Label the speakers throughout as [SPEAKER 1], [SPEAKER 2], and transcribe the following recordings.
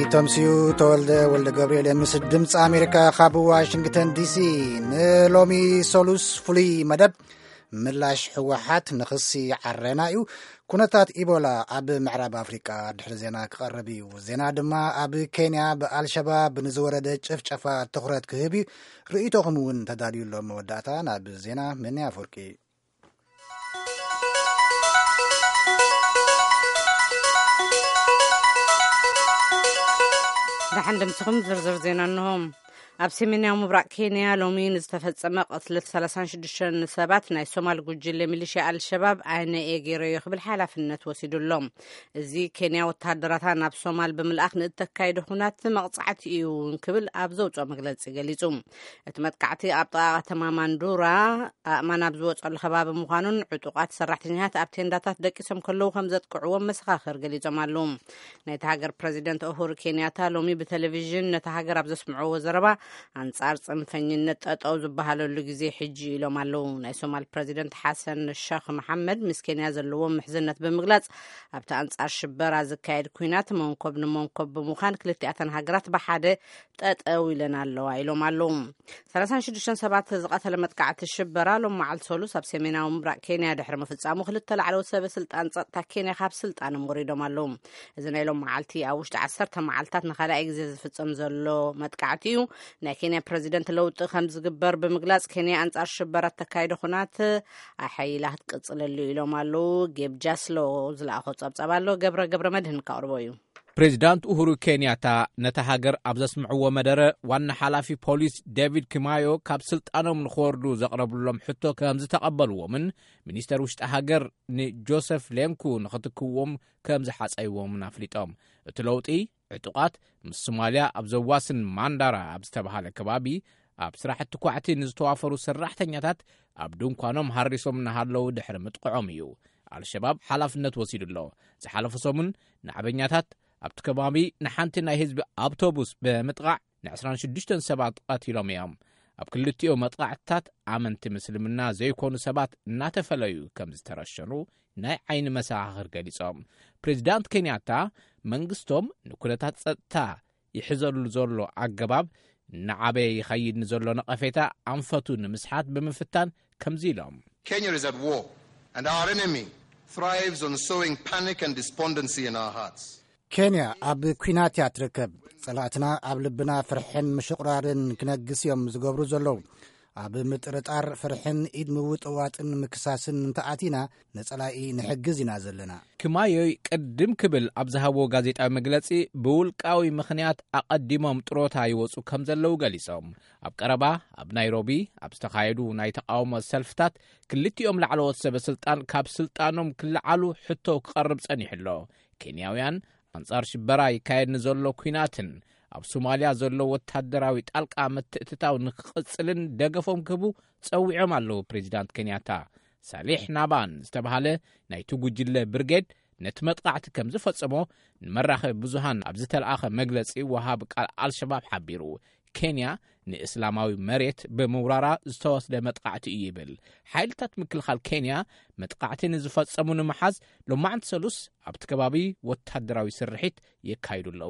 [SPEAKER 1] ተምሲዩ ተወልደ ወልደ ገብርኤል ምስ ድምፂ ኣሜሪካ ካብ ዋሽንግተን ዲሲ ንሎሚ ሶሉስ ፍሉይ መደብ ምላሽ ሕወሓት ንኽሲ ዓረና እዩ ኩነታት ኢቦላ ኣብ ምዕራብ ኣፍሪቃ ድሕሪ ዜና ክቐርብ እዩ ዜና ድማ ኣብ ኬንያ ብኣልሸባብ ንዝወረደ ጭፍጨፋ ትኹረት ክህብ እዩ ርእይቶኹም እውን ተዳልዩሎም መወዳእታ ናብ ዜና መን ኣፈርቂ
[SPEAKER 2] دحندمتكم زرزر زينا انهم ኣብ ሰሜናዊ ምብራቅ ኬንያ ሎሚ ዝተፈጸመ ቀትለት 36 ሰባት ናይ ሶማሊ ጉጅለ ሚሊሽያ አልሸባብ አይነ ኤጌረዮ ክብል ሓላፍነት ወሲዱሎም እዚ ኬንያ ወታደራታ ናብ ሶማል ብምልኣኽ ንእተካይደ ኩናት መቕጻዕቲ እዩ ክብል ኣብ ዘውፅኦ መግለጺ ገሊጹ እቲ መጥቃዕቲ ኣብ ጥቓ ከተማ ማንዱራ ኣእማን ኣብ ዝወጸሉ ከባቢ ምዃኑን ዕጡቓት ሰራሕተኛታት ኣብ ቴንዳታት ደቂሶም ከለዉ ከም ዘጥቅዕዎም መሰኻኽር ገሊጾም ኣለዉ ናይቲ ሃገር ፕሬዚደንት ኡሁሩ ኬንያታ ሎሚ ብቴሌቪዥን ነቲ ሃገር ኣብ ዘስምዕዎ ዘረባ አንጻር ጽንፈኝነት ጠጠው ዝበሃለሉ ጊዜ ሕጂ ኢሎም ኣለዉ ናይ ሶማል ፕሬዚደንት ሓሰን ሼኽ መሐመድ ምስ ኬንያ ዘለዎም ምሕዝነት ብምግላጽ ኣብቲ አንጻር ሽበራ ዝካየድ ኩናት መንኮብ ንመንኮብ ብምዃን ክልቲኣተን ሃገራት ብሓደ ጠጠው ኢለን ኣለዋ ኢሎም ኣለዉ 36 ሰባት ዝቐተለ መጥቃዕቲ ሽበራ ሎም መዓልቲ ሰሉስ ኣብ ሰሜናዊ ምብራቅ ኬንያ ድሕሪ ምፍጻሙ ክልተ ላዕለዎት ሰበስልጣን ጸጥታ ኬንያ ካብ ስልጣኖም ወሪዶም ኣለዉ እዚ ናይ ሎም መዓልቲ ኣብ ውሽጢ 10 መዓልታት ንኻልኣይ ግዜ ዝፍጸም ዘሎ መጥቃዕቲ እዩ ናይ ኬንያ ፕሬዚደንት ለውጥ ከም ዝግበር ብምግላጽ ኬንያ አንጻር ሽበራት ተካይደ ኩናት ኣሓይላ ክትቅጽለሉ ኢሎም ኣለዉ ጌብ ጃስሎ ዝለኣኾ ጸብጻብ ኣሎ ገብረ መድህን ካቅርቦ እዩ
[SPEAKER 3] ፕሬዚዳንት ኡሁሩ ኬንያታ ነታ ሃገር ኣብ ዘስምዕዎ መደረ ዋና ሓላፊ ፖሊስ ዴቪድ ኪማዮ ካብ ስልጣኖም ንኽወርዱ ዘቕረብሎም ሕቶ ከም ዝተቐበልዎምን ሚኒስተር ውሽጢ ሃገር ንጆሴፍ ሌንኩ ንኽትክዎም ከም ዝሓጸይዎምን ኣፍሊጦም እቲ ለውጢ ዕጡቓት ምስ ሶማልያ ኣብ ዘዋስን ማንዳራ ኣብ ዝተባሃለ ከባቢ ኣብ ስራሕቲ ኳዕቲ ንዝተዋፈሩ ሰራሕተኛታት ኣብ ድንኳኖም ሃሪሶም እናሃለዉ ድሕሪ ምጥቅዖም እዩ አልሸባብ ሓላፍነት ወሲዱሎ ዝሓለፈ ሰሙን ንዓበኛታት ኣብቲ ከባቢ ንሓንቲ ናይ ህዝቢ ኣውቶቡስ ብምጥቃዕ ን26 ሰባት ቀቲሎም እዮም ኣብ ክልቲኦ መጥቃዕትታት ኣመንቲ ምስልምና ዘይኮኑ ሰባት እናተፈለዩ ከም ዝተረሸኑ ናይ ዓይኒ መሰኻኽር ገሊጾም ፕሬዚዳንት ኬንያታ መንግስቶም ንኩነታት ጸጥታ ይሕዘሉ ዘሎ ኣገባብ ንዓበየ ይኸይድ ንዘሎ ነቐፌታ ኣንፈቱ ንምስሓት ብምፍታን ከምዚ ኢሎም
[SPEAKER 4] Kenya is at war and our enemy thrives on sowing panic and despondency in our hearts
[SPEAKER 1] ኬንያ ኣብ ኩናት እያ ትርከብ ጸላእትና ኣብ ልብና ፍርሕን ምሽቕራርን ክነግስ እዮም ዝገብሩ ዘለዉ ኣብ ምጥርጣር ፍርሕን ኢድ ምውጥዋጥን ምክሳስን እንተኣቲና ነጸላኢ ንሕግዝ ኢና ዘለና
[SPEAKER 3] ክማዮይ ቅድም ክብል ኣብ ዝሃቦ ጋዜጣዊ መግለጺ ብውልቃዊ ምኽንያት ኣቐዲሞም ጥሮታ ይወፁ ከም ዘለዉ ገሊጾም ኣብ ቀረባ ኣብ ናይሮቢ ኣብ ዝተኻየዱ ናይ ተቃውሞ ሰልፍታት ክልቲኦም ላዕለዎት ሰበስልጣን ካብ ስልጣኖም ክለዓሉ ሕቶ ክቐርብ ጸኒሕሎ ኬንያውያን አንጻር ሽበራ ይካየድ ንዘሎ ኩናትን ኣብ ሶማልያ ዘሎ ወታደራዊ ጣልቃ ምትእትታው ንክቕጽልን ደገፎም ክህቡ ጸዊዖም ኣለዉ ፕሬዚዳንት ኬንያታ ሳሊሕ ናባን ዝተባሃለ ናይቲ ጉጅለ ብርጌድ ነቲ መጥቃዕቲ ከም ዝፈጸሞ ንመራኸቢ ብዙሃን ኣብ ዝተለኣኸ መግለጺ ወሃብ ቃል አልሸባብ ሓቢሩ ኬንያ ንእስላማዊ መሬት ብምውራራ ዝተወስደ መጥቃዕቲ እዩ ይብል ሓይልታት ምክልኻል ኬንያ መጥቃዕቲ ንዝፈጸሙ ንምሓዝ ሎማዓንቲ ሰሉስ ኣብቲ ከባቢ ወታደራዊ ስርሒት የካይዱ ኣለዉ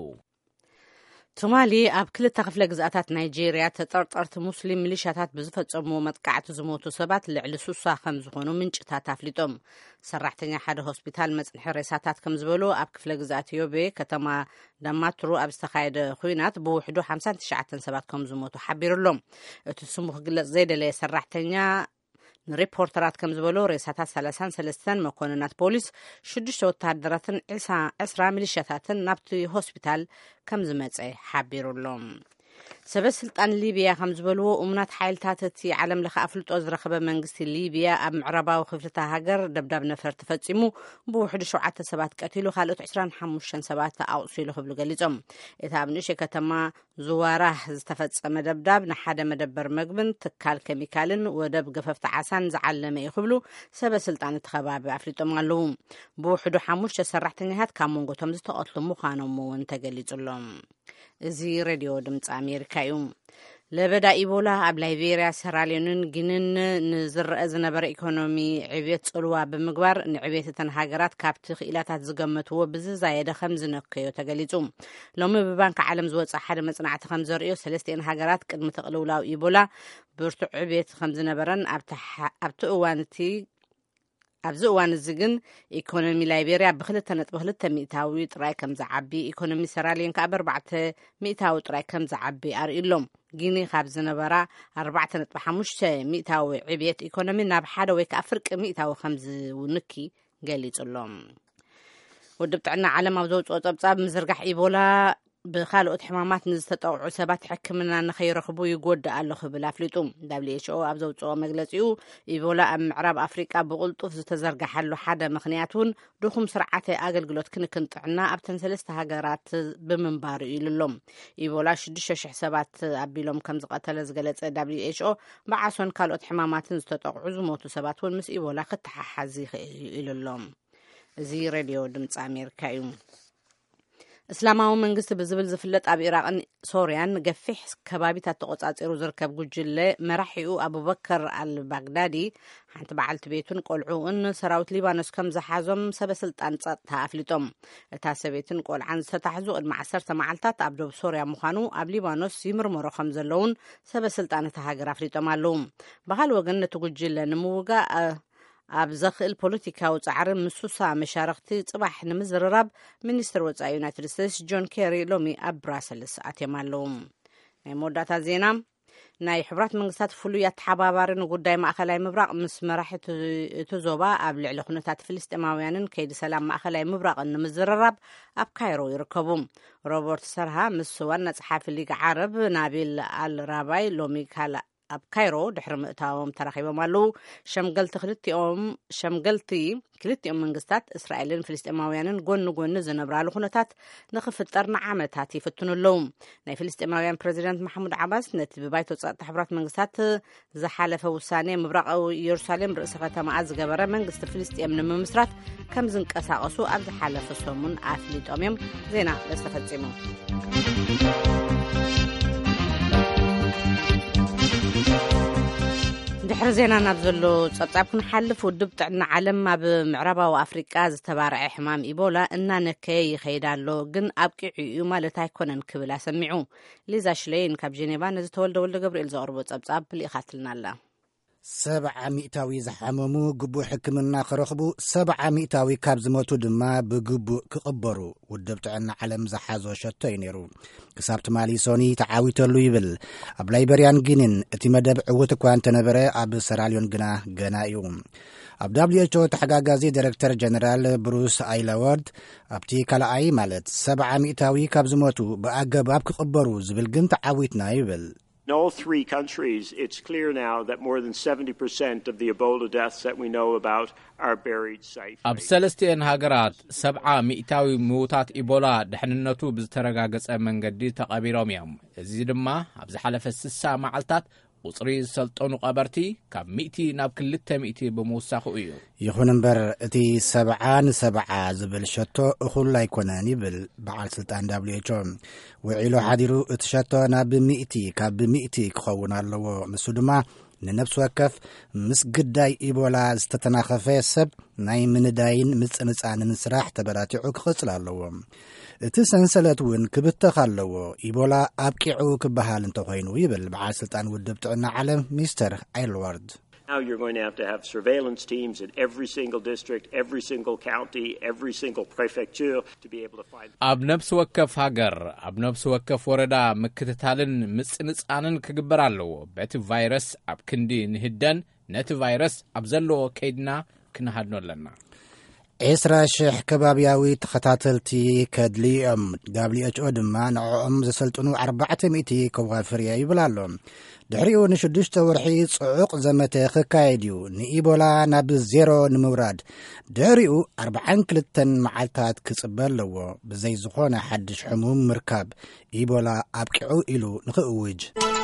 [SPEAKER 2] ሶማሊ ኣብ ክልተ ክፍለ ግዝኣታት ናይጄርያ ተጠርጠርቲ ሙስሊም ሚሊሻታት ብዝፈጸሙ መጥቃዕቲ ዝሞቱ ሰባት ልዕሊ 60 ከም ዝኾኑ ምንጭታት ኣፍሊጦም ሰራሕተኛ ሓደ ሆስፒታል መጽንሒ ሬሳታት ከም ዝበሉ ኣብ ክፍለ ግዝኣት ዮቤ ከተማ ዳማትሩ ኣብ ዝተኻየደ ኩናት ብውሕዱ 59 ሰባት ከም ዝሞቱ ሓቢሩሎም እቲ ስሙ ክግለጽ ዘይደለየ ሰራሕተኛ ሪፖርተራት ከም ዝበሉ ሬሳታት 33 መኮንናት ፖሊስ 6 ወታደራትን 10 ሚሊሻታትን ናብቲ ሆስፒታል ከም ዝመጸ ሓቢሩሎም ሰበስልጣን ሊብያ ከም ዝበልዎ እሙናት ሓይልታት እቲ ዓለም ለኸ ኣፍልጦ ዝረኸበ መንግስቲ ሊብያ ኣብ ምዕራባዊ ክፍልታ ሃገር ደብዳብ ነፈር ተፈጺሙ ብውሕዱ 7 ሰባት ቀቲሉ ካልኦት 25 ሰባት ኣቑሲሉ ክብሉ ገሊጾም እቲ ኣብ ንእሽተይ ከተማ ዝዋራህ ዝተፈጸመ ደብዳብ ንሓደ መደበር መግብን ትካል ኬሚካልን ወደብ ገፈፍቲ ዓሳን ዝዓለመ እዩ ክብሉ ሰበስልጣን እቲ ከባቢ ኣፍሊጦም ኣለዉ ብውሕዱ 5 ሰራሕተኛታት ካብ መንጎቶም ዝተቐትሉ ምዃኖም እውን ተገሊጹሎም እዚ ሬድዮ ድምፂ ኣሜሪካ እዩ ለበዳ ኢቦላ ኣብ ላይቤርያ ሰራሊዮንን ግንን ንዝረአ ዝነበረ ኢኮኖሚ ዕብየት ጽልዋ ብምግባር ንዕብየት እተን ሃገራት ካብቲ ክኢላታት ዝገመትዎ ብዝዛየደ ከም ዝነከዮ ተገሊጹ ሎሚ ብባንኪ ዓለም ዝወፅእ ሓደ መጽናዕቲ ከም ዘርእዮ 3 ሃገራት ቅድሚ ተቕልውላው ኢቦላ ብርቱዕ ዕብየት ከም ዝነበረን ኣብቲ ኣብዚ እዋን እዚ ግን ኢኮኖሚ ላይቤርያ ብ2.2 ሚእታዊ ጥራይ ከም ዝዓቢ ኢኮኖሚ ሰራሊዮን ካብ 4 ሚእታዊ ጥራይ ከም ዝዓቢ ኣርእሎም ጊኒ ካብ ዝነበራ 4.5 ሚእታዊ ዕብየት ኢኮኖሚ ናብ ሓደ ወይ ከዓ ፍርቂ ሚእታዊ ከም ዝውንኪ ገሊጹሎም ውድብ ጥዕና ዓለም ኣብ ዘውፅኦ ጸብጻብ ምዝርጋሕ ኢቦላ ብካልኦት ሕማማት ንዝተጠውዑ ሰባት ሕክምና ንኸይረኽቡ ይጎድእ ኣሎ ክብል ኣፍሊጡ WHO ኣብ ዘውፅኦ መግለፂኡ ኢቦላ ኣብ ምዕራብ ኣፍሪቃ ብቕልጡፍ ዝተዘርጋሐሉ ሓደ ምክንያት እውን ድኹም ስርዓተ ኣገልግሎት ክንክን ጥዕና ኣብተን 3 ሃገራት ብምንባሩ ኢሉሎም ኢቦላ 6,000 ሰባት ኣቢሎም ከም ዝቐተለ ዝገለጸ WHO ብዓሶን ካልኦት ሕማማትን ዝተጠቕዑ ዝሞቱ ሰባት እውን ምስ ኢቦላ ክትሓሓዝ ይኽእል ኢሉሎም እዚ ሬድዮ ድምፂ ኣሜሪካ እዩ እስላማዊ መንግስቲ ብዝብል ዝፍለጥ ኣብ ኢራቅን ሶርያን ገፊሕ ከባቢታት ተቆጻጺሩ ዝርከብ ጉጅለ መራሒኡ አቡበከር አልባግዳዲ ሓንቲ በዓልቲ ቤቱን ቆልዑን ሰራዊት ሊባኖስ ከም ዝሓዞም ሰበስልጣን ጸጥታ ኣፍሊጦም እታ ሰበይትን ቆልዓን ዝተታሕዙ ቅድሚ 10 መዓልታት ኣብ ደቡብ ሶርያ ምዃኑ ኣብ ሊባኖስ ይምርመሮ ከም ዘለውን ሰበስልጣን እታ ሃገር ኣፍሊጦም ኣለዉ ባህል ወገን ነቲ ጉጅለ ንምውጋእ ኣብ ዘኽእል ፖለቲካዊ ጻዕሪ ምሱሳ መሻርክቲ ጽባሕ ንምዝርራብ ሚኒስትር ወጻኢ ዩናይትድ ስቴትስ ጆን ኬሪ ሎሚ ኣብ ብራሰልስ ኣትዮም ኣለዉ ናይ መወዳእታ ዜና ናይ ሕብራት መንግስታት ፍሉይ ኣተሓባባሪ ንጉዳይ ማእኸላይ ምብራቕ ምስ መራሒ እቲ ዞባ ኣብ ልዕሊ ኩነታት ፍልስጤማውያንን ከይዲ ሰላም ማእኸላይ ምብራቕን ንምዝርራብ ኣብ ካይሮ ይርከቡ ሮበርት ሰርሃ ምስ ዋና ጸሓፊ ሊግ ዓረብ ናቢል አልራባይ ሎሚ ኣብ ካይሮ ድሕሪ ምእታዎም ተራኺቦም ኣለዉ ሸምገልቲ ክልቲኦም መንግስታት እስራኤልን ፍልስጤማውያንን ጎኒ ዝነብራሉ ኩነታት ንኽፍጠር ንዓመታት ይፍትኑ ኣለዉ ናይ ፍልስጤማውያን ፕሬዚደንት ማሕሙድ ዓባስ ነቲ ብባይቶ ጸጥታ ሕብራት መንግስታት ዝሓለፈ ውሳኔ ምብራቕ ኢየሩሳሌም ርእሰ ከተማ ዝገበረ መንግስቲ ፍልስጤም ንምምስራት ከም ዝንቀሳቐሱ ኣብ ዝሓለፈ ሰሙን ኣፍሊጦም እዮም ዜና ዝተፈጺሙ ድሕሪ ዜና ናብ ዘሎ ጸብጻብ ክንሓልፍ ውድብ ጥዕና ዓለም ኣብ ምዕራባዊ ኣፍሪቃ ዝተባርዐ ሕማም ኢቦላ እናነከየ ይኸይድ ኣሎ ግን ኣብቂዑ እዩ ማለት ኣይኮነን ክብል ኣሰሚዑ ሊዛ ሽሌይን ካብ ጄኔቫ ነዚ ተወልደ ወልደ ገብርኤል ዘቕርቦ ጸብጻብ ልኢኻትልና ኣላ
[SPEAKER 1] 70 ሚእታዊ ዝሓመሙ ግቡእ ሕክምና ክረኽቡ 70 ሚእታዊ ካብ ዝሞቱ ድማ ብግቡእ ክቕበሩ ውድብ ጥዕና ዓለም ዝሓዞ ሸቶ እዩ ነይሩ ክሳብ ትማሊ ሶኒ ተዓዊተሉ ይብል ኣብ ላይቤርያን ጊኒን እቲ መደብ ዕውት እኳ እንተነበረ ኣብ ሰራሊዮን ግና ገና እዩ ኣብ WHO ተሓጋጋዚ ዲሬክተር ጀነራል ብሩስ ኣይለወርድ ኣብቲ ካልኣይ ማለት 70 ሚእታዊ ካብ ዝሞቱ ብኣገባብ ክቕበሩ ዝብል ግን ተዓዊትና ይብል
[SPEAKER 5] In all 3 countries, it's clear now that more than 70% of the Ebola deaths that we know about are buried safely.
[SPEAKER 3] ኣብ 3 ሃገራት 70 ሚእታዊ ምውታት ኢቦላ ድሕንነቱ ብዝተረጋገጸ መንገዲ ተቐቢሮም እዮም እዚ ድማ ኣብ ዝሓለፈ 60 መዓልታት ቁጽሪ ዝሰልጠኑ ቀበርቲ ካብ 100 ናብ 200 ብምውሳኹ እዩ
[SPEAKER 1] ይኹን እምበር እቲ 70 ዝብል ሸቶ እኹል ኣይኮነን ይብል በዓል ስልጣን WHO ውዒሉ ሓዲሩ እቲ ሸቶ ናብ 100 ካብ 100 ክኸውን ኣለዎ ንሱ ድማ ንነፍሲ ወከፍ ምስ ግዳይ ኢቦላ ዝተተናኸፈ ሰብ ናይ ምንዳይን ምጽንጻንን ስራሕ ተበራቲዑ ክቕጽል ኣለዎ እቲ ሰንሰለት እውን ክብተኽ ኣለዎ ኢቦላ ኣብቂዑ ክበሃል እንተኾይኑ ይብል በዓል ስልጣን ውድብ ጥዕና ዓለም ሚስተር ኣይልዋርድ
[SPEAKER 5] Now you're going to have surveillance teams in every single district, every single county, every single prefecture to be able to find...
[SPEAKER 3] ኣብ ነፍሲ ወከፍ ሃገር ኣብ ነፍሲ ወከፍ ወረዳ ምክትታልን ምጽንጻንን ክግበር ኣለዎ በቲ ቫይረስ ኣብ ክንዲ ንህደን ነቲ ቫይረስ ኣብ ዘለዎ ከይድና ክንሃድኖ ኣለና
[SPEAKER 1] 20,000 ከባቢያዊ ተኸታተልቲ ከድልዮም WHO ድማ ንዕኦም ዘሰልጥኑ 400 ከዋፍር እያ ይብል ኣሎ ድሕሪኡ ን6 ወርሒ ጽዑቕ ዘመተ ክካየድ እዩ ንኢቦላ ናብ 0 ንምውራድ ድሕሪኡ 42 መዓልታት ክጽበ ኣለዎ ብዘይ ዝኾነ ሓድሽ ሕሙም ምርካብ ኢቦላ ኣብቂዑ ኢሉ ንኽእውጅ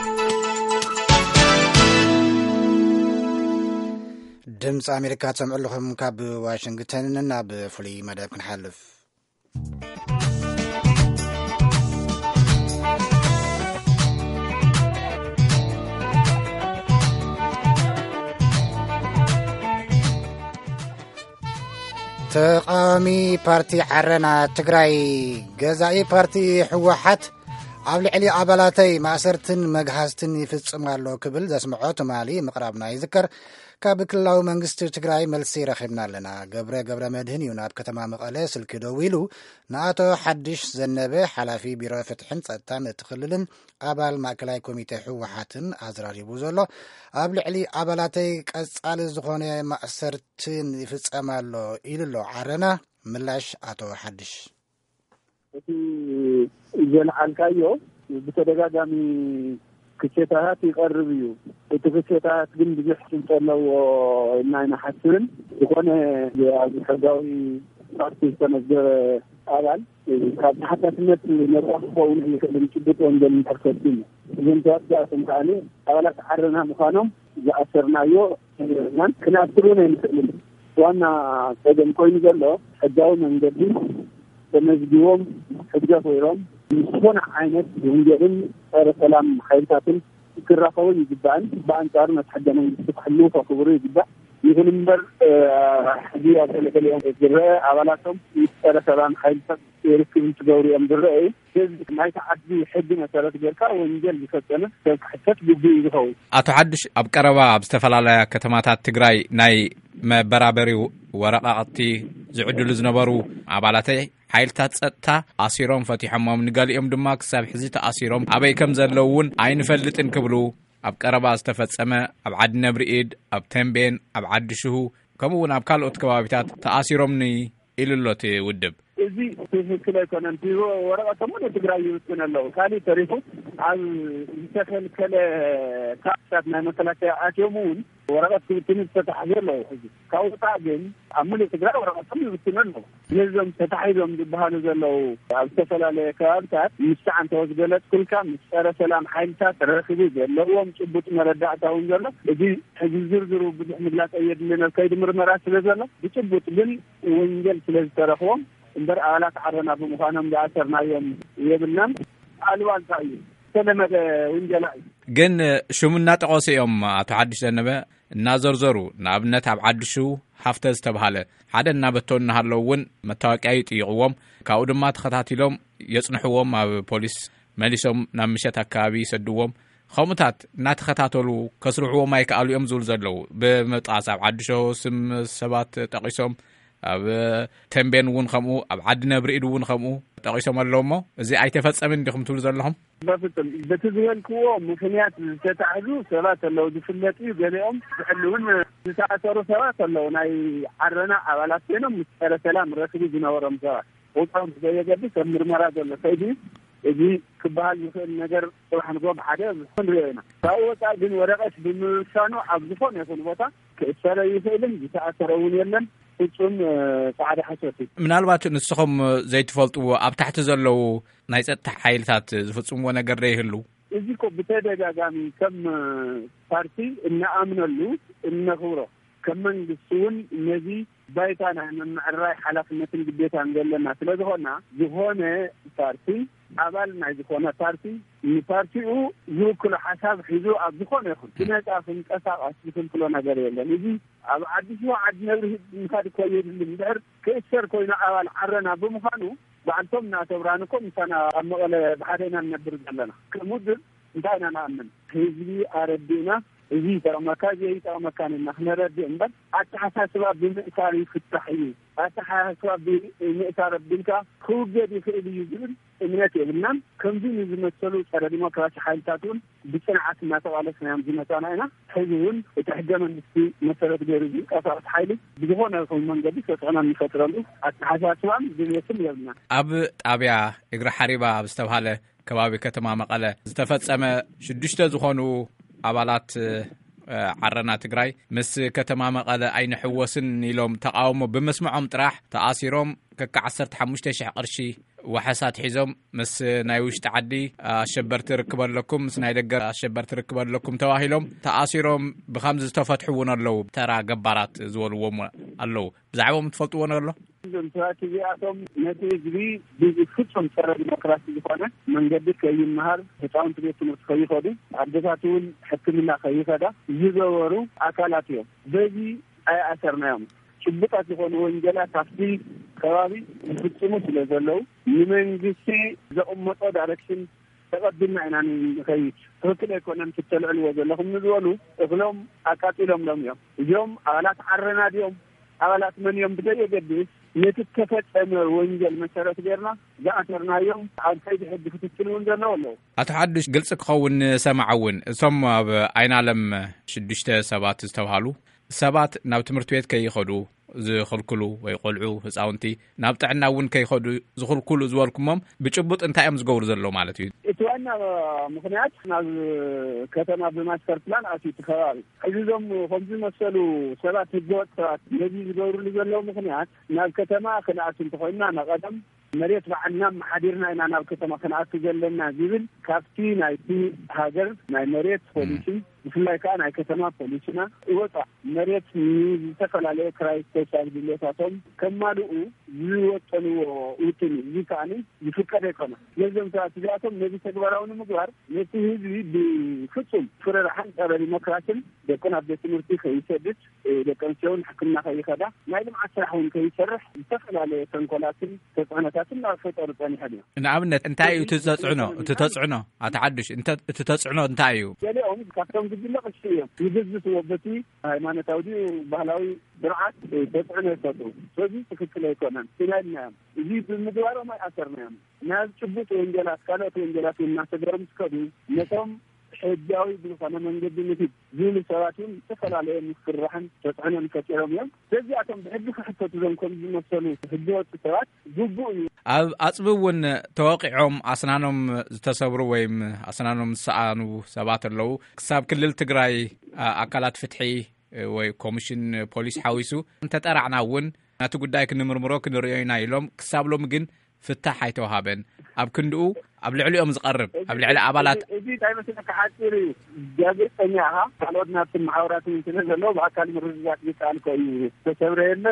[SPEAKER 1] ድምፂ ኣሜሪካ ተሰምዑልኩም ካብ ዋሽንግተን ናብ ፍሉይ መደብ ክንሓልፍ ተቃዋሚ ፓርቲ ዓረና ትግራይ ገዛኢ ፓርቲ ሕወሓት ኣብ ልዕሊ ኣባላተይ ማእሰርትን መግሃዝትን ይፍጽማሎ ክብል ዘስምዖ ትማሊ ምቕራብና ይዝከር ካብ ክልላዊ መንግስቲ ትግራይ መልሲ ረኺብና ኣለና። ገብረ መድህን እዩ ናብ ከተማ መቐለ ስልኪ ደው ኢሉ ንኣቶ ሓድሽ ዘነበ ሓላፊ ቢሮ ፍትሕን ጸጥታን እቲ ክልልን ኣባል ማእከላይ ኮሚቴ ሕወሓትን ኣዝራሪቡ ዘሎ ኣብ ልዕሊ ኣባላተይ ቀጻሊ ዝኾነ ማእሰርትን ይፍጸማሎ ኢሉሎ ዓረና ምላሽ ኣቶ ሓድሽ
[SPEAKER 6] እቲ ዘለዓልካዮ ብተደጋጋሚ ክሴታት ይቀርብ እዩ። እቲ ክሴታት ግን ብዙሕ ስልጠለው ናይ ናሓስብን ዝኾነ ሕጋዊ ፓርቲ ዝተመዝገበ ኣባል ካብ ሓሳስነት ነርቋ ክኸውን ይኽእል ጭብጥ ወንጀል እንተፈቲ እዞም ተዋስኣቶም ከዓኒ ኣባላት ዓረና ምዃኖም ዝኣሰርናዮ ናን ክነኣስሩን ኣይንክእልን። ዋና ፀገም ኮይኑ ዘሎ ሕጋዊ መንገዲ ተመዝጊቦም ሕጋ ኮይሮም ዝኾነ ዓይነት ወንጀልን ጸረ ሰላም ሓይልታትን ክራኸቡ ይግባእን ብኣንጻሩ ነቲ ሕገ መንግስቲ ክሕልው ከኽብሩ ይግባእ። ይኹን እምበር ሕጂ ኣብ ገለገሊኦም ዝርአ ኣባላቶም ጸረ ሰላም ሓይልታት ርክብ ትገብሩ እዮም ዝርአዩ ህዝቢ ናይቲ ዓዲ ሕጊ መሰረት ጌርካ ወንጀል ዝፈጸመ ሰብ ክሕሰት ግቡእ ዝኸውን።
[SPEAKER 3] ኣቶ ሓድሽ ኣብ ቀረባ ኣብ ዝተፈላለያ ከተማታት ትግራይ ናይ መበራበሪ ወረቓቕቲ ዝዕድሉ ዝነበሩ ኣባላተይ ሓይልታት ጸጥታ ኣሲሮም ፈቲሖሞም ንገሊኦም ድማ ክሳብ ሕዚ ተኣሲሮም ኣበይ ከም ዘለዉ እውን ኣይንፈልጥን ክብሉ ኣብ ቀረባ ዝተፈጸመ ኣብ ዓዲ ነብሪኢድ ኣብ ተምቤን ኣብ ዓዲ ሽሁ ከምኡ እውን ኣብ ካልኦት ከባቢታት ተኣሲሮምኒ ኢሉሎት ውድብ
[SPEAKER 6] እዚ ትክክል ኣይኮነን። ወረቐቶም ንትግራይ ይውስን ኣለዉ ካሊእ ተሪፉ ኣብ ዝተከልከለ ካሳት ናይ መከላከያ ኣትዮም እውን ወረቐት ክትብትን ዝተታሕዘ ኣለዉ። ሕዚ ካብ ወፃእ ግን ኣብ ሙሉእ ትግራይ ወረቐቶም ይውስን ኣለዉ። ስለዚኦም ተታሒዞም ዝበሃሉ ዘለዉ ኣብ ዝተፈላለየ ከባቢታት ምስዓን ተወስገለፅ ኩልካ ምስ ጸረ ሰላም ሓይልታት ረኺቡ ዘለዎም ጭቡጥ መረዳእታ እውን ዘሎ እዚ ሕዚ ዝርዝሩ ብዙሕ ምግላፅ የድልን ኣብ ከይዲ ምርመራ ስለ ዘሎ ብጭቡጥ ግን ወንጀል ስለ ዝተረኽቦም እምበር ኣባላት ዓረና ብምዃኖም ዝኣሰርናዮም የብልናን ኣልዋልታ እዩ ተለመደ ውንጀላ እዩ።
[SPEAKER 3] ግን ሽሙና ጠቐሱ እዮም ኣቶ ሓድሽ ዘነበ እናዘርዘሩ ንኣብነት ኣብ ዓዲ ሽሁ ሃፍተ ዝተባሃለ ሓደ እናበተው እናሃለዉ እውን መታወቂያ ይጥይቕዎም ካብኡ ድማ ተኸታቲሎም የጽንሕዎም ኣብ ፖሊስ መሊሶም ናብ ምሸት ኣከባቢ ይሰድዎም ከምኡታት እናተኸታተሉ ከስርሕዎም ኣይከኣሉ እዮም ዝብሉ ዘለዉ ብምጥቃስ ኣብ ዓዲ ሽሁ ስም ሰባት ጠቂሶም ኣብ ተምቤን እውን ከምኡ ኣብ ዓዲ ነብሪኢድ እውን ከምኡ ጠቂሶም ኣለዎ እሞ እዚ ኣይተፈጸምን እንዲኹም ትብሉ ዘለኹም?
[SPEAKER 6] በፍጹም በቲ ዝበልክዎ ምክንያት ዝተታሕዙ ሰባት ኣለዉ ዝፍለጥ እዩ። ገሊኦም ዝሕልውን ዝተኣሰሩ ሰባት ኣለዉ ናይ ዓረና ኣባላት ኮይኖም ምስ ጸረ ሰላም ረኽቢ ዝነበሮም ሰባት ወፃኦም ዘየገድስ ኣብ ምርመራ ዘሎ ከይዲ እዚ ክበሃል ዝኽእል ነገር ጽባሕ ንጎ ብሓደ ንሪኦ ኢና። ካብኡ ወፃእ ግን ወረቐት ብምውሳኑ ኣብ ዝኾነ ይኹን ቦታ ክእሰረ ይኽእልን ዝተኣሰረ እውን የለን ፍጹም ጻዕዳ ሓሶት እዩ።
[SPEAKER 3] ምናልባት ንስኹም ዘይትፈልጥዎ ኣብ ታሕቲ ዘለዉ ናይ ጸጥታ ሓይልታት ዝፍጽምዎ ነገር ዶ ይህሉ?
[SPEAKER 6] እዚ እኮ ብተደጋጋሚ ከም ፓርቲ እናኣምነሉ እነኽብሮ ከም መንግስቲ እውን ነዚ ባይታ ናይ መምዕራይ ሓላፍነትን ግዴታን ዘለና ስለ ዝኾነ ፓርቲ ኣባል ናይ ዝኾነ ፓርቲ ንፓርቲኡ ዝውክሎ ሓሳብ ሒዙ ኣብ ዝኾነ ይኹን ብነጻ ክንቀሳቐስ ዝፍልፍሎ ነገር የለን። እዚ ኣብ ዓዲ ሽሁ ዓዲ ነብሪ ምካድ እኮ የድልን ድሕር ክእሰር ኮይኑ ኣባል ዓረና ብምዃኑ ባዕልቶም እናተብራንኮም ምሳና ኣብ መቐለ ብሓደ ኢና ንነብር ዘለና ከምውድር እንታይ ኢና ንኣምን ህዝቢ ኣረዲእና እዚ ጠቕመካ ዘይጠቕመካን ኢና ክነረድእ እምበር ኣተሓሳስባ ብምእሳር ይፍታሕ እዩ ኣተሓሳስባ ብምእሳር ኣቢልካ ክውገድ ይኽእል እዩ ዝብል እምነት የብልናን። ከምዚ ንዝመሰሉ ጸረ ዲሞክራሲ ሓይልታት እውን ብጽንዓት እናተቓለስናዮም ዝመጻና ኢና። ሕዚ እውን እቲ ሕገ መንግስቲ መሰረት ገይሩ ዝንቀሳቐስ ሓይሊ ብዝኾነ ይኹን መንገዲ ተጽዕኖ እንፈጥረሉ ኣተሓሳስባን ዝብየትም የብልናን።
[SPEAKER 3] ኣብ ጣብያ እግሪ ሓሪባ ኣብ ዝተባሃለ ከባቢ ከተማ መቐለ ዝተፈጸመ 6 ዝኾኑ ኣባላት ዓረና ትግራይ ምስ ከተማ መቐለ ኣይንሕወስን ኢሎም ተቃውሞ ብምስምዖም ጥራሕ ተኣሲሮም ከካ 15,000 ቅርሺ ወሓሳት ሒዞም ምስ ናይ ውሽጢ ዓዲ ኣሸበርቲ ርክበለኩም ምስ ናይ ደገ ኣሸበርቲ ርክበለኩም ተባሂሎም ተኣሲሮም ብከምዚ ዝተፈትሑ እውን ኣለዉ ተራ ገባራት ዝበልዎም ኣለዉ ብዛዕባኦም ትፈልጥዎ ኣሎ?
[SPEAKER 6] እዞም ሰባት እዚኣቶም ነቲ ህዝቢ ብፍጹም ጸረ ዲሞክራሲ ዝኾነ መንገዲ ከይመሃር ህፃውንቲ ቤት ትምህርቲ ከይኸዱ ኣዴታት እውን ሕክምና ከይኸዳ ዝገበሩ ኣካላት እዮም። በዚ ኣይኣሰርናዮም ጭብጣት የሆነ ወንጀላት ታፍቲ ከባቢ ፍጹሙ ስለዘለው የመንግስት ዘቆመጠ ዳይሬክሽን ተቀብልና አይናን ከይ ትክክል አይኮንም ትተልዕል ወዘለኩም ንዝወሉ እግሎም አቃጢሎም ለምዮም እዚኦም አባላት አረናዲዮም አባላት መንዮም ብደየገድስ የተፈጸመ ወንጀል መሰረት ገርና ዛአተርናዮም አንታይ ህግ ፍትክል ወንጀል ነው ነው
[SPEAKER 3] አቶ ሐዱሽ ግልጽ ከውን ሰማዓውን እሶም ኣብ አይናለም 6 ሰባት ዝተባሃሉ ሰባት ናብ ትምህርት ቤት ከይኸዱ ዝኽልክሉ ወይ ቆልዑ ህፃውንቲ ናብ ጥዕና እውን ከይኸዱ ዝኽልክሉ ዝወልኩሞም ብጭቡጥ እንታይም ዝገብሩ ዘሎ ማለት እዩ
[SPEAKER 6] እቲ ዋና ምክንያት ናብ ከተማ በማስተር ፕላን አቲ ተኸባቢ እዚዞም ከምዚ መሰሉ ሰባት ህገወጥ ሰባት ነዚ ዝገብሩሉ ዘለው ምክንያት ናብ ከተማ ክነአቱ እንተኾይና ናቀደም መሬት ባዕልና ማሓዲርና ኢና ናብ ከተማ ክነአቱ ዘለና ዝብል ካብቲ ናይቲ ሃገር ናይ መሬት ፖሊሲ ብፍላይ ከዓ ናይ ከተማ ፖሊስና ይወጣ መሬት ዝተፈላልየ ክራይ ስፔሻል ድሌታቶም ከማልኡ ዝወጠንዎ ውጥን ይካኒ ይፍቀድ ኣይኮነ ለዘም ሰባት እዚኣቶም ነዚ ተግባራዊ ንምግባር ነቲ ህዝቢ ብፍጹም ፍረራሕን ጸረ ዲሞክራሲን ደቅን ኣብ ቤት ትምህርቲ ከይሰድድ ደቂ ኣንስትዮን ሕክምና ከይኸዳ ናይ ልምዓት ስራሕ እውን ከይሰርሕ ዝተፈላለየ ተንኮላትን ተፅዕኖታትን ናብ ፈጠሩ ፀኒሖም እዮም
[SPEAKER 3] ንኣብነት እንታይ እዩ እቲ ተፅዕኖ ኣቶ ሐዱሽ እቲ ተፅዕኖ እንታይ እዩ
[SPEAKER 6] ገሊኦም ካብቶም ዝግለቕ እዮም ይግዝት ወበቲ ሃይማኖታዊ ባህላዊ ስርዓት ተፅዕኖ ይፈጥሩ ስለዚ ትክክል ኣይኮነን ስናይልናዮም እዚ ብምግባሮም ኣይኣሰርናዮም ናብ ጭቡጥ ወንጀላት ካልኦት ወንጀላት እናተገረም ዝከዱ ነቶም ሕጋዊ ዝኾነ መንገዲ ንፊት ዝብሉ ሰባትን ዝተፈላለየ ምስክርራሕን ተፅዕኖን ከፂሮም እዮም ስለዚኣቶም ብሕጊ ክሕተቱ ዞም ከም ዝመሰሉ ህገወጥ ሰባት ግቡእ እዩ
[SPEAKER 3] ኣብ ኣፅቢ እውን ተወቂዖም ኣስናኖም ዝተሰብሩ ወይም ኣስናኖም ዝሰኣኑ ሰባት ኣለዉ ክሳብ ክልል ትግራይ ኣካላት ፍትሒ ወይ ኮሚሽን ፖሊስ ሓዊሱ እንተጠራዕና እውን ናቲ ጉዳይ ክንምርምሮ ክንሪኦ ኢና ኢሎም ክሳብ ሎሚ ግን ፍታሕ ኣይተዋሃበን ኣብ ክንድኡ ኣብ ልዕሊኦም ዝቐርብ ኣብ ልዕሊ ኣባላት
[SPEAKER 6] እዚ እንታይ መስለካ ሓፂር እዩ ጋዜጠኛኻ ካልኦት ናብቲ ማሕበራት ስለ ዘሎ ብኣካል ምርግጋፅ ዝከኣል ኮይኑ ተሰብረየለ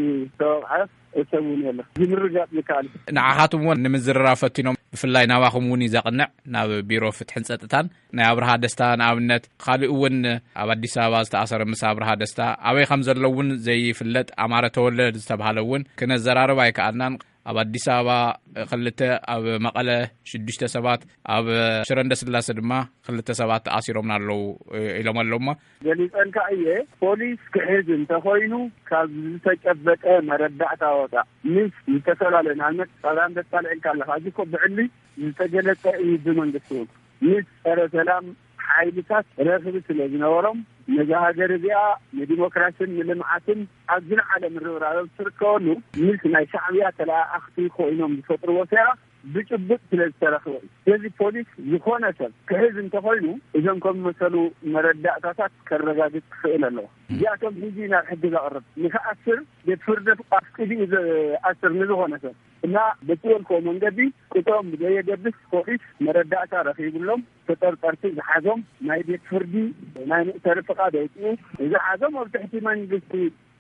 [SPEAKER 6] ብተወቅዓፍ እሰውን የለ ዝምርጋፅ ዝከኣል
[SPEAKER 3] ንዓኻትም እውን ንምዝርራብ ፈቲኖም ብፍላይ ናባኹም እውን ዘቕንዕ ናብ ቢሮ ፍትሕን ፀጥታን ናይ ኣብርሃ ደስታ ንኣብነት ካልእ እውን ኣብ ኣዲስ ኣበባ ዝተኣሰረ ምስ ኣብርሃ ደስታ ኣበይ ከም ዘሎ እውን ዘይፍለጥ ኣማረ ተወለድ ዝተባሃለ እውን ክነዘራርብ ኣይከኣልናን ኣብ ኣዲስ ኣበባ ክልተ ኣብ መቐለ 6 ሰባት ኣብ ሽረ እንዳስላሴ ድማ 2 ሰባት ኣሲሮምና ኣለዉ ኢሎም ኣለውማ
[SPEAKER 6] ገሊፀንካ እየ ፖሊስ ክሕዝ እንተኮይኑ ካብ ዝተጨበጠ መረዳእታ ወጣ ምስ ዝተፈላለዩ ንኣብነት ሰላም ደስታልዕልካ ኣለካ እዚ ኮ ብዕሊ ዝተገለፀ እዩ ብመንግስቲ ምስ ፀረ ሰላም ሓይልታት ረኽቢ ስለ ዝነበሮም ነዚ ሃገር እዚኣ ንዲሞክራሲን ንልምዓትን ኣብ ዝለዓለ ምርብራብ ዝርከበሉ ምስ ናይ ሻዕብያ ተላኣኽቲ ኮይኖም ዝፈጥርዎ ሴራ ብጭቡጥ ስለ ዝተረኽበ ስለዚ ፖሊስ ዝኾነ ሰብ ክሕዝ እንተኮይኑ እዞም ከም መሰሉ መረዳእታታት ከረጋግፅ ክኽእል ኣለዎ እዚኣቶም ሕዚ ናብ ሕጊ ዘቕርብ ንክኣስር ቤት ፍርደት ኣፍቂዱ ዝኣስር ንዝኾነ ሰብ እና በትወልኮ መንገዲ ቁጦም ብዘየገድስ ፖሊስ መረዳእታ ረኺብሎም ተጠርጠርቲ ዝሓዞም ናይ ቤት ፍርዲ ናይ ምእሰሪ ፍቃድ ኣውፅኡ ዝሓዞም ኣብ ትሕቲ መንግስቲ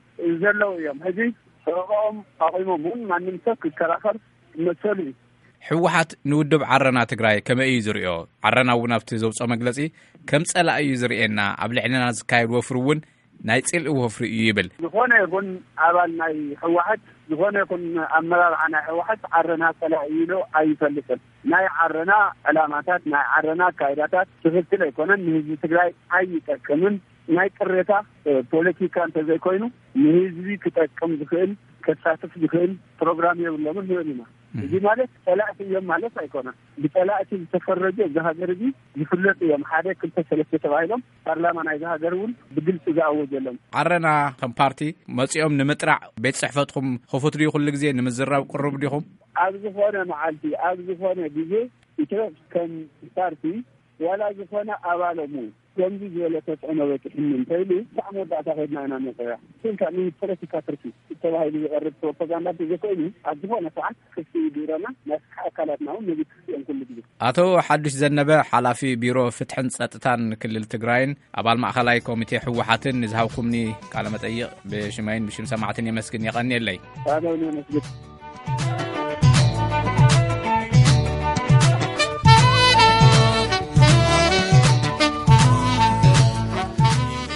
[SPEAKER 6] ዘለው እዮም ሕዚ ሰቆም ኣቂሞም እውን ማንም ሰብ ክከራኸር መሰሉ እዩ
[SPEAKER 3] ሕወሓት ንውድብ ዓረና ትግራይ ከመይ እዩ ዝርኦ ዓረና እውን ኣብቲ ዘውፅኦ መግለፂ ከም ፀላእ እዩ ዝርኤና ኣብ ልዕልና ዝካየድ ወፍሪ እውን ናይ ፅልኢ ወፍሪ እዩ ይብል
[SPEAKER 6] ዝኾነ ይኹን ኣባል ናይ ሕወሓት ዝኾነ ይኹን ኣመራርሓ ናይ ሕወሓት ዓረና ፀላእ ኢሉ ኣይፈልጥን ናይ ዓረና ዕላማታት ናይ ዓረና ካይዳታት ትክክል ኣይኮነን ንህዝቢ ትግራይ ኣይጠቅምን ናይ ቅሬታ ፖለቲካ እንተዘይኮይኑ ንህዝቢ ክጠቅም ዝኽእል ከሳትፍ ዝኽእል ፕሮግራም የብሎምን ንብል ኢና እዚ ማለት ጠላእቲ እዮም ማለት ኣይኮነን ብጠላእቲ ዝተፈረጀ እዚ ሃገር እዚ ይፍለጥ እዮም 1-2-3 ተባሂሎም ፓርላማ ናይ ሃገር እውን ብግልፂ ዝኣወጀሎም
[SPEAKER 3] ዓረና ከም ፓርቲ መፂኦም ንምጥራዕ ቤት ፅሕፈትኩም ክፉት ድዩ ኩሉ ግዜ ንምዝራብ ቁርብ ዲኹም
[SPEAKER 6] ኣብ ዝኾነ መዓልቲ ኣብ ዝኾነ ግዜ ኢትዮጵያ ከም ፓርቲ ዋላ ዝኾነ ኣባሎሙ ከምዚ ዝበለ ተፅዕኖ በፅሕኒ እንተይሉ ሳዕ መወዳእታ ከይድና ኢና ነፅያ ስንካ ንፖለቲካ ትርፊ ተባሂሉ ዝቐርብ ፕሮፓጋንዳ ተዘኮይኑ ኣብ ዝኾነ ሰዓት ክፍቲ ቢሮና ናይ ኣካላትና እውን ነዚ ክፍቲኦም ኩሉ ግዜ
[SPEAKER 3] ኣቶ ሓዱሽ ዘነበ ሓላፊ ቢሮ ፍትሕን ፀጥታን ክልል ትግራይን ኣባል ማእኸላይ ኮሚቴ ሕወሓትን ንዝሃብኩምኒ ቃለ መጠይቕ ብሽመይን ብሽም ሰማዕትን የመስግን የቐኒየለይ
[SPEAKER 6] ኣነ መስግን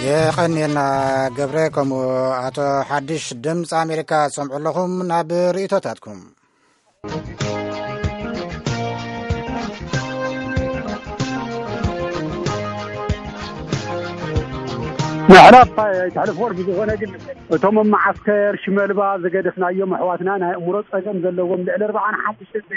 [SPEAKER 1] የቀኒና ገብረከም አቶ ሐዲሽ ድምጽ አሜሪካ ሰምዑለኩም ናብ ርእቶታትኩም
[SPEAKER 7] ምዕራፍ ታሕልፍ ወርብ ዝኾነ ግን እቶም ማዓስከር ሽመልባ ዘገደፍናዮም ኣሕዋትና ናይ እምሮ ፀገም ዘለዎም ልዕሊ 45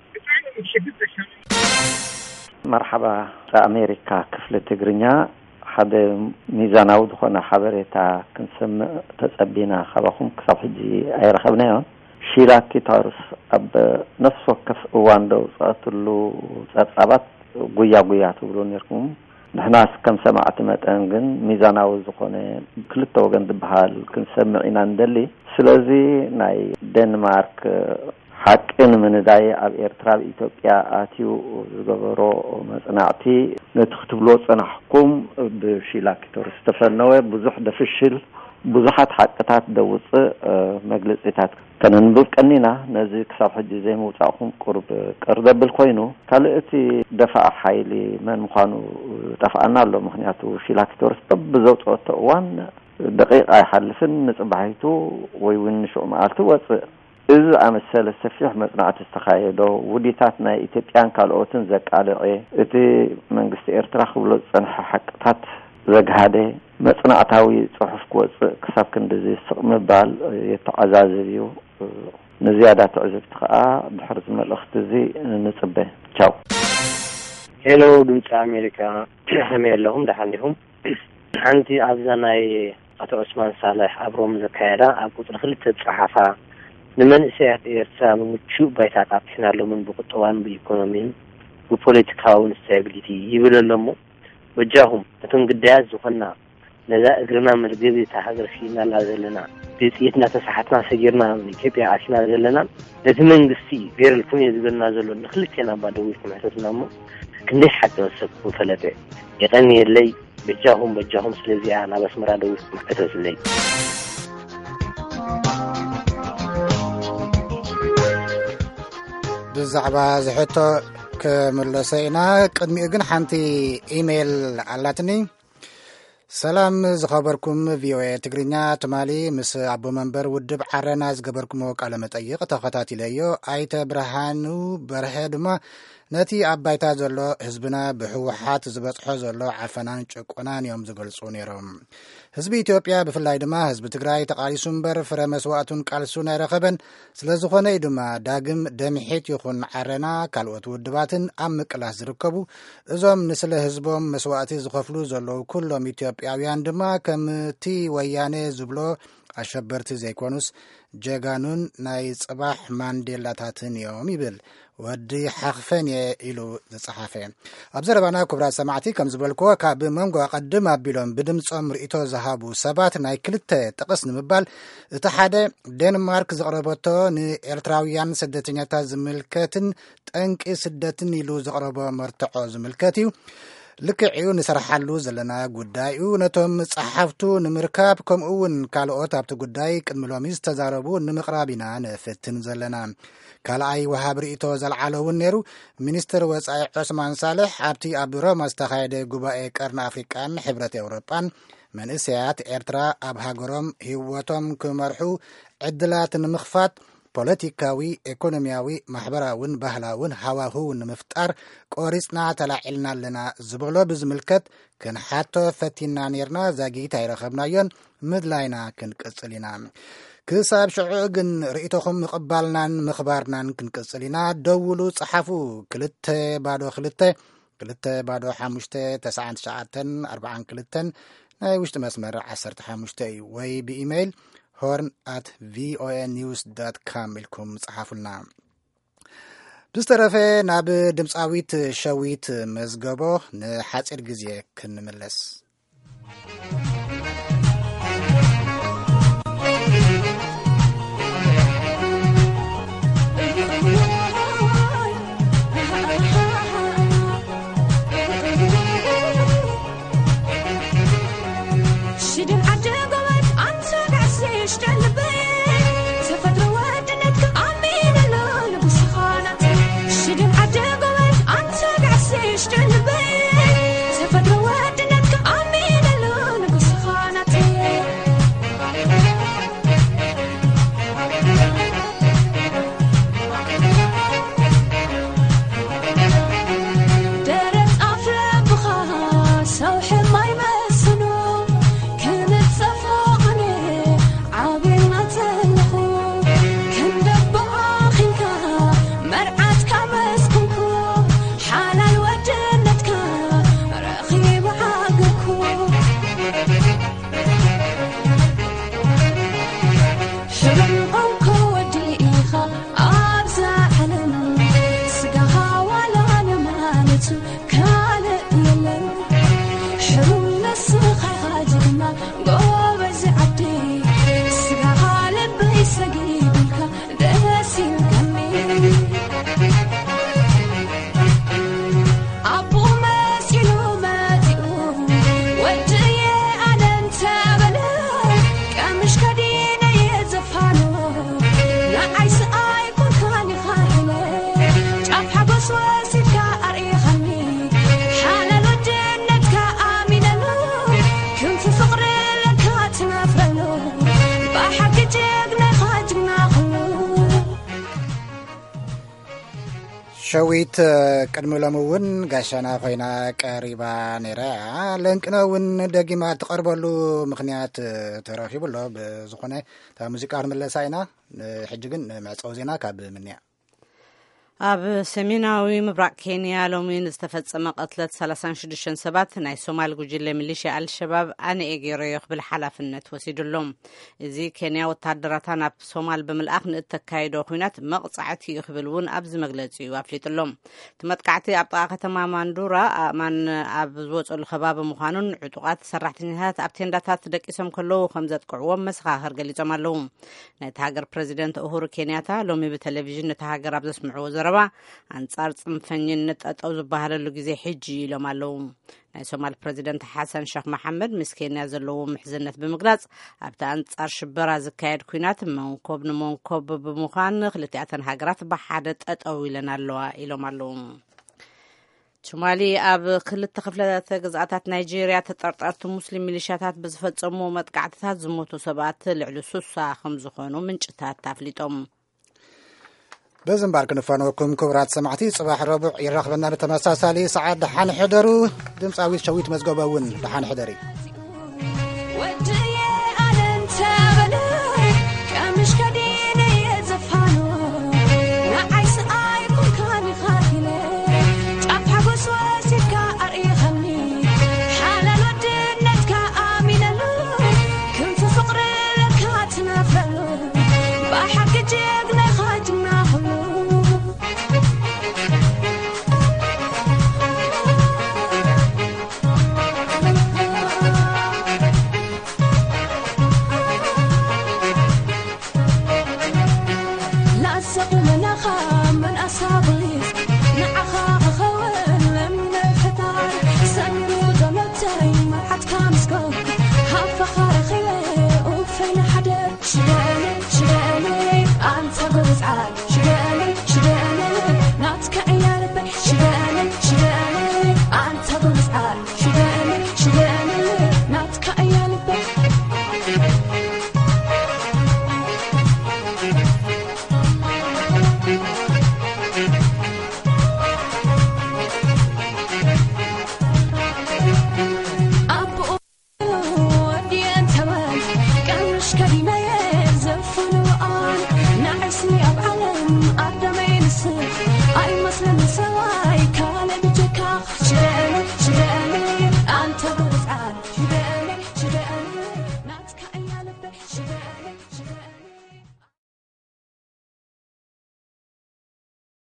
[SPEAKER 8] መርሓባ ኣሜሪካ ክፍለ ትግርኛ ሓደ ሚዛናዊ ዝኾነ ሓበሬታ ክንሰምዕ ተጸቢና ካባኹም ክሳብ ሕጂ ኣይረኸብናዮን ሺላክ ታርስ ኣብ ነፍስ ወከፍ እዋን ደው ጸአትሉ ጸጻባት ጉያ ትብሉ ነርኩም ንሕና ከም ሰማዕቲ መጠን ግን ሚዛናዊ ዝኾነ ክልተ ወገን ዝበሃል ክንሰምዕ ኢና እንደሊ ስለዚ ናይ ዴንማርክ ሓቅን ምንዳይ ኣብ ኤርትራ ኢትዮጵያ ኣትዩ ዝገበሮ መጽናዕቲ ነትኽትብሎ ጽናሕኩም ብሺላክቶር ዝተፈነወ ብዙሕ ደፍሽል ብዙሓት ሓቅታት ደውፅእ መግለጺታት ከነንብብ ቀኒና ነዚ ክሳብ ሕጂ ዘይምውፃእኩም ቁርብ ቀርደብል ኮይኑ ካልእቲ ደፋዕ ሓይሊ መን ምዃኑ ጠፋኣና ኣሎ ምክንያቱ ሺላክቶርስ ብዘውፅኦቶ እዋን ደቂቃ ኣይሓልፍን ንፅባሒቱ ወይ እውን ንሽዑ መዓልቲ ወፅእ እዚ ኣመሰለ ሰፊሕ መጽናዕቲ ዝተኻየዶ ውዲታት ናይ ኢትዮጵያን ካልኦትን ዘቃልዐ እቲ መንግስቲ ኤርትራ ክብሎ ዝጸንሐ ሓቅታት ዘግሃደ መጽናዕታዊ ጽሑፍ ክወፅእ ክሳብ ክንዲዚ ስቕ ምባል የተዓዛዝብ እዩ ንዝያዳ ትዕዝብቲ ከዓ ድሕሪ መልእኽቲ እዚ ንጽበ ቻው
[SPEAKER 9] ሄሎ ድምፂ ኣሜሪካ ከመይ ኣለኹም ደሓኒኹም ሓንቲ ኣብዛ ናይ ኣቶ ዑስማን ሳላሕ ኣብሮም ዘካየዳ ኣብ ቁጥሪ 2 ጸሓፋ ንመንእሰያት ኤርትራ ምቹእ ባይታት ኣጥሒናሎምን ብቁጠባን ብኢኮኖሚን ብፖለቲካውን ስታቢሊቲ ይብለሎሞ ወጃሁም እቶም ግዳያት ዝኾና ነዛ እግርና መርገቢ ታሃገር ፊናላ ዘለና ብጽይትና ተሳሓትና ሰጊርና ኢትዮጵያ ኣሲና ዘለና ነቲ መንግስቲ ገርልኩም ይዝገና ዘሎ ንክልቴና ባደው ይተመሕተናሞ ክንደይ ሓቂ ወሰብኩም ፈለጠ የቀኒ የለይ በጃሁም ስለዚህ ኣና በስመራ ደው ይተመሕተስለይ
[SPEAKER 1] ብዛዕባ ዝሕቶ ከመለሰይና ቅድሚኡ ግን ሓንቲ ኢሜይል ኣላትኒ ሰላም ዝኸበርኩም ቪኦኤ ትግርኛ ትማሊ ምስ ኣቦ መንበር ውድብ ዓረና ዝገበርኩሞ ቃለ መጠይቕ ተኸታቲለዮ ኣይተ ብርሃኑ በርሀ ድማ ነቲ ኣባይታ ዘሎ ህዝብና ብሕወሓት ዝበፅሖ ዘሎ ዓፈናን ጭቆናን እዮም ዝገልጹ ነይሮም ህዝቢ ኢትዮጵያ ብፍላይ ድማ ህዝቢ ትግራይ ተቃሊሱ እምበር ፍረ መስዋዕቱን ቃልሱን ኣይረኸበን ስለ ዝኾነ ድማ ዳግም ደምሒት ይኹን ዓረና ካልኦት ውድባትን ኣብ ምቅላስ ዝርከቡ እዞም ንስለ ህዝቦም መስዋዕቲ ዝኸፍሉ ዘለዉ ኩሎም ኢትዮጵያውያን ድማ ከምቲ ወያኔ ዝብሎ ኣሸበርቲ ዘይኮኑስ ጀጋኑን ናይ ጽባሕ ማንዴላታትን እዮም ይብል ወዲ ሓኽፈን ኢሉ ዝጸሓፈ ኣብ ዘረባና ክቡራት ሰማዕቲ ከም ዝበልክዎ ካብ መንጎ ቀድም ኣቢሎም ብድምፆም ርእቶ ዝሃቡ ሰባት ናይ ክልተ ጥቕስ ንምባል እቲ ሓደ ዴንማርክ ዘቕረበቶ ንኤርትራውያን ስደተኛታት ዝምልከትን ጠንቂ ስደትን ኢሉ ዘቕረቦ መርትዖ ዝምልከት እዩ ልክዕዩ ንሰርሓሉ ዘለና ጉዳይ እዩ ነቶም ጸሓፍቱ ንምርካብ ከምኡውን ካልኦት ኣብቲ ጉዳይ ቅድሚሎሚ ዝተዛረቡ ንምቕራብ ኢና ንፍትን ዘለና ካልኣይ ወሃብ ርእቶ ዘልዓለውን ነይሩ ሚኒስትር ወፃኢ ዑስማን ሳልሕ ኣብቲ ኣብ ሮማ ዝተኻየደ ጉባኤ ቀርኒ ኣፍሪቃን ሕብረት ኤውሮጳን መንእሰያት ኤርትራ ኣብ ሃገሮም ህይወቶም ክመርሑ ዕድላት ንምኽፋት ፖለቲካዊ ኢኮኖሚያዊ ማሕበራውን ባህላውን ሃዋህውን ንምፍጣር ቆሪፅና ተላዒልና ኣለና ዝበሎ ብዝምልከት ክንሓቶ ፈቲና ነርና ዛጊት ኣይረኸብናዮን ምድላይና ክንቅጽል ኢና ክሳብ ሽዑ ግን ርእቶኹም ምቕባልናን ምኽባርናን ክንቅጽል ኢና ደውሉ ጸሓፉ 2-5-99-42 ናይ ውሽጢ መስመር 15 እዩ ወይ ብኢሜይል horn@voanews.com ኢልኩም ጽሓፉልና ብዝተረፈ ናብ ድምፃዊት ሸዊት መዝገቦ ንሓፂር ግዜ ክንምለስ
[SPEAKER 10] Stay
[SPEAKER 1] ሸዊት ቅድሚ ሎሚ እውን ጋሻና ኮይና ቀሪባ ነይራ ለንቅነውን ደጊማ ትቐርበሉ ምክንያት ተረኺቡሎ ብዝኾነ ታ ሙዚቃ ንመለሳ ኢና ሕጂ ግን መዕፀው ዜና ካብ ምንያ
[SPEAKER 2] ኣብ ሰሜናዊ ምብራቅ ኬንያ ሎሚ ዝተፈጸመ ቀትለት 36 ሰባት ናይ ሶማል ጉጅለ ሚሊሽያ አልሸባብ ኣነ ኤጌረዮ ክብል ሓላፍነት ወሲድሎም እዚ ኬንያ ወታደራታ ናብ ሶማል ብምልኣኽ ንእተካይዶ ኩናት መቕጻዕቲ ክብል እውን ኣብዚ መግለጺኡ ኣፍሊጡሎም ተመጥቃዕቲ ኣብ ጥቓ ከተማ ማንዱራ ኣማን ኣብ ዝወፀሉ ከባቢ ምዃኑን ዕጡቓት ሰራሕተኛታት ኣብ ቴንዳታት ደቂሶም ከለዉ ከም ዘጥቅዕዎም መሰኻኽር ገሊጾም ኣለዉ ናይቲ ሃገር ፕሬዚደንት ኡሁሩ ኬንያታ ሎሚ ብቴሌቪዥን ነቲ ሃገር ኣብ ዘስምዕዎ ዘረባ አንጻር ጽንፈኝነት ጠጠው ዝበሃለሉ ግዜ ሕጂ ኢሎም ኣለዉ ናይ ሶማል ፕሬዚደንት ሓሰን ሼክ መሐመድ ምስ ኬንያ ዘለዎ ምሕዝነት ብምግላጽ ኣብቲ አንጻር ሽበራ ዝካየድ ኩናት መንኮብ ንመንኮብ ብምዃን ክልቲኣተን ሃገራት ብሓደ ጠጠው ኢለን ኣለዋ ኢሎም ኣለዉ ሶማሊ ኣብ ክልተ ክፍለታት ግዛኣታት ናይጄርያ ተጠርጠርቲ ሙስሊም ሚሊሻታት ብዝፈጸሙ መጥቃዕትታት ዝሞቱ ሰባት ልዕሊ 60 ከም ዝኾኑ ምንጭታት ኣፍሊጦም
[SPEAKER 1] بزنبار كنفانوكم كبرات سمعتي صباح ربع يرخبنا بتمساسالي سعاد دحان حدرو دمصاوي شويت مزغباون دحان حدري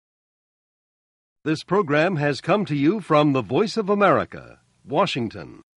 [SPEAKER 10] This program has come to you from the Voice of America, Washington.